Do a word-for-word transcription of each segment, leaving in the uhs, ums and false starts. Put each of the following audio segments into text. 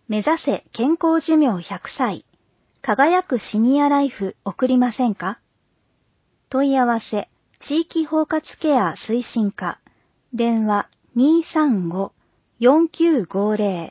目指せ健康寿命ひゃくさい、輝くシニアライフ送りませんか？問い合わせ、地域包括ケア推進課、電話 にーさんご よんきゅうごぜろ。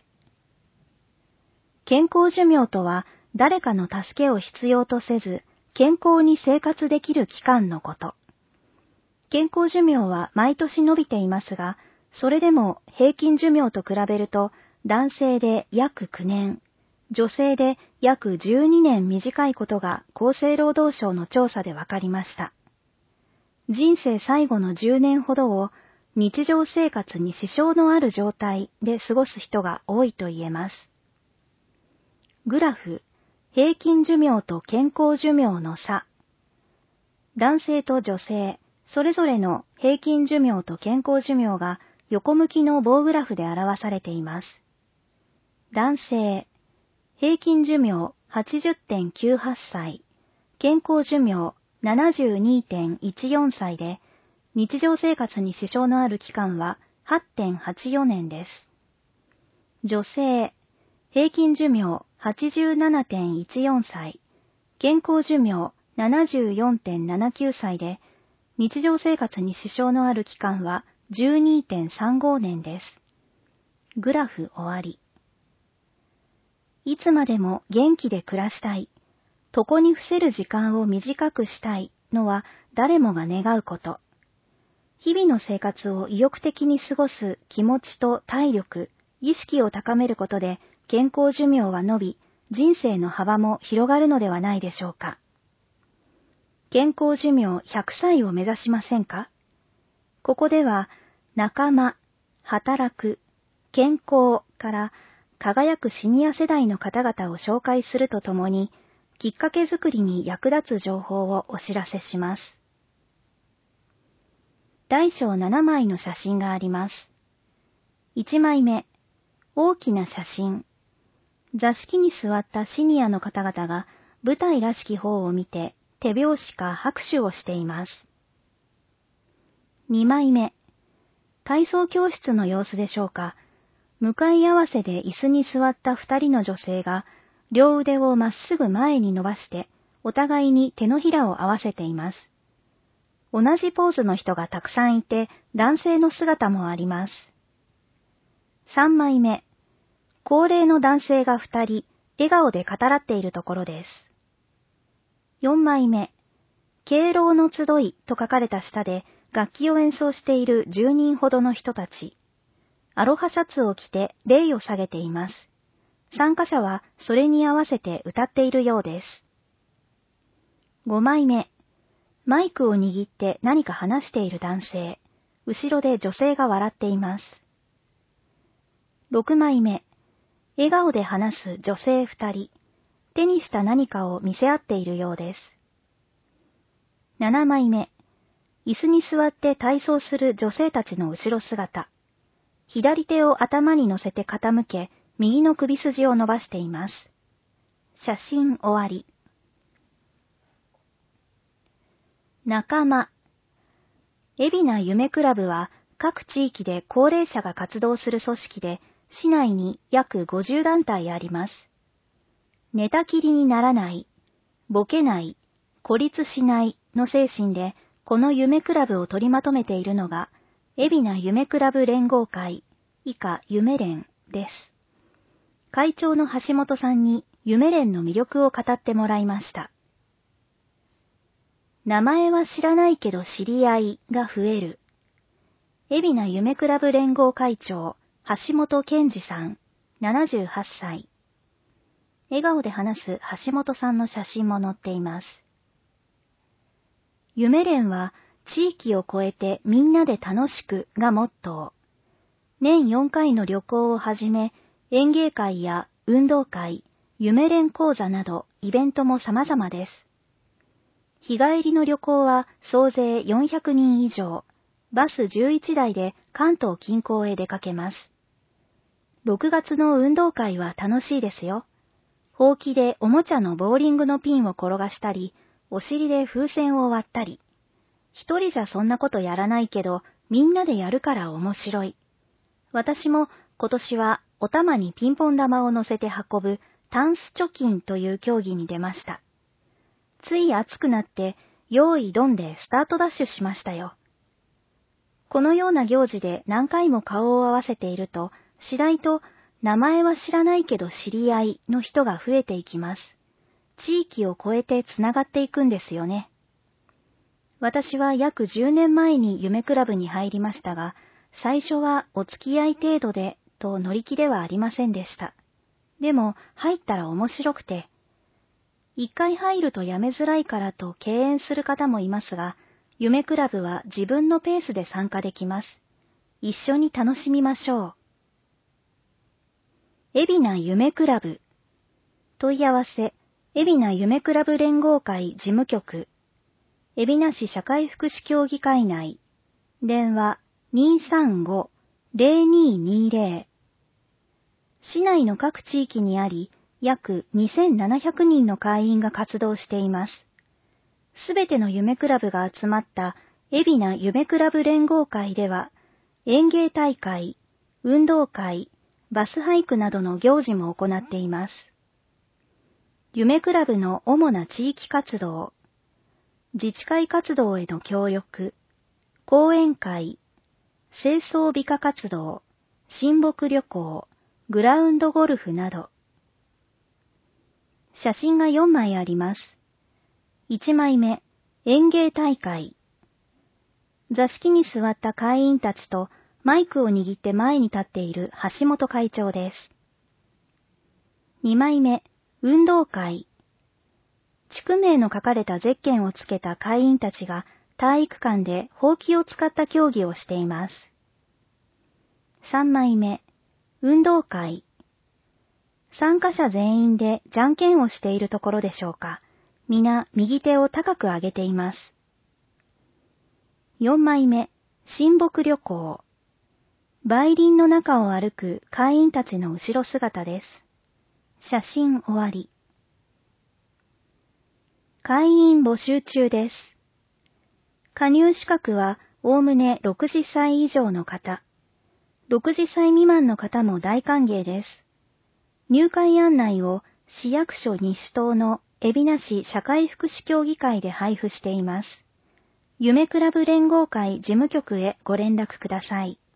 健康寿命とは、誰かの助けを必要とせず、健康に生活できる期間のこと。健康寿命は毎年伸びていますが、それでも平均寿命と比べると、男性で約きゅうねん、女性で約じゅうにねん短いことが厚生労働省の調査で分かりました。人生最後のじゅうねんほどを日常生活に支障のある状態で過ごす人が多いと言えます。グラフ、平均寿命と健康寿命の差。男性と女性、それぞれの平均寿命と健康寿命が横向きの棒グラフで表されています。男性、平均寿命 はちじゅってんきゅうはち 歳、健康寿命 ななじゅうにてんいちよん 歳で、日常生活に支障のある期間は はちてんはちよん 年です。女性、平均寿命 はちじゅうななてんいちよん 歳、健康寿命 ななじゅうよんてんななきゅう 歳で、日常生活に支障のある期間は じゅうにてんさんご 年です。グラフ終わり。いつまでも元気で暮らしたい、床に伏せる時間を短くしたいのは誰もが願うこと。日々の生活を意欲的に過ごす気持ちと体力、意識を高めることで健康寿命は伸び、人生の幅も広がるのではないでしょうか。健康寿命ひゃくさいを目指しませんか？ここでは、仲間、働く、健康から輝くシニア世代の方々を紹介するとともに、きっかけづくりに役立つ情報をお知らせします。大小ななまいの写真があります。いちまいめ、大きな写真。座敷に座ったシニアの方々が舞台らしき方を見て手拍子か拍手をしています。にまいめ、体操教室の様子でしょうか。向かい合わせで椅子に座った二人の女性が両腕をまっすぐ前に伸ばしてお互いに手のひらを合わせています。同じポーズの人がたくさんいて男性の姿もあります。さんまいめ、高齢の男性が二人笑顔で語らっているところです。よんまいめ、敬老の集いと書かれた下で楽器を演奏しているじゅうにんほどの人たち。アロハシャツを着て礼を下げています。参加者はそれに合わせて歌っているようです。ごまいめ、マイクを握って何か話している男性。後ろで女性が笑っています。ろくまいめ、笑顔で話す女性二人。手にした何かを見せ合っているようです。ななまいめ、椅子に座って体操する女性たちの後ろ姿。左手を頭に乗せて傾け、右の首筋を伸ばしています。写真終わり。仲間。海老名夢クラブは各地域で高齢者が活動する組織で、市内に約ごじゅうだんたいあります。寝たきりにならない、ボケない、孤立しないの精神で、この夢クラブを取りまとめているのが、海老名夢クラブ連合会、以下夢連です。会長の橋本さんに夢連の魅力を語ってもらいました。名前は知らないけど知り合いが増える。海老名夢クラブ連合会長、橋本健二さん、ななじゅうはっさい。笑顔で話す橋本さんの写真も載っています。夢連は地域を超えてみんなで楽しくがモットー。年よんかいの旅行をはじめ、演芸会や運動会、夢連講座などイベントも様々です。日帰りの旅行は総勢よんひゃくにん以上、バスじゅういちだいで関東近郊へ出かけます。ろくがつの運動会は楽しいですよ。ほうきでおもちゃのボーリングのピンを転がしたり、お尻で風船を割ったり。一人じゃそんなことやらないけど、みんなでやるから面白い。私も今年はお玉にピンポン玉を乗せて運ぶタンス貯金という競技に出ました。つい熱くなって、用意ドンでスタートダッシュしましたよ。このような行事で何回も顔を合わせていると、次第と名前は知らないけど知り合いの人が増えていきます。地域を越えてつながっていくんですよね。私は約じゅうねんまえに夢クラブに入りましたが、最初はお付き合い程度でと乗り気ではありませんでした。でも入ったら面白くて、一回入るとやめづらいからと敬遠する方もいますが、夢クラブは自分のペースで参加できます。一緒に楽しみましょう。海老名夢クラブ。問い合わせ、海老名夢クラブ連合会事務局。海老名市社会福祉協議会内。電話 にーさんごーぜろにーにーぜろ。市内の各地域にあり、約にせんななひゃくにんの会員が活動しています。すべての夢クラブが集まった海老名夢クラブ連合会では、演芸大会、運動会、バスハイクなどの行事も行っています。夢クラブの主な地域活動、自治会活動への協力、講演会、清掃美化活動、親睦旅行、グラウンドゴルフなど。写真がよんまいあります。いちまいめ、演芸大会。座敷に座った会員たちとマイクを握って前に立っている橋本会長です。にまいめ、運動会。地区名の書かれたゼッケンをつけた会員たちが体育館でほうきを使った競技をしています。さんまいめ、運動会。参加者全員でじゃんけんをしているところでしょうか。皆右手を高く上げています。よんまいめ、親睦旅行。梅林の中を歩く会員たちの後ろ姿です。写真終わり。会員募集中です。加入資格はおおむねろくじゅっさい以上の方。ろくじゅっさい未満の方も大歓迎です。入会案内を市役所西棟の海老名市社会福祉協議会で配布しています。夢クラブ連合会事務局へご連絡ください。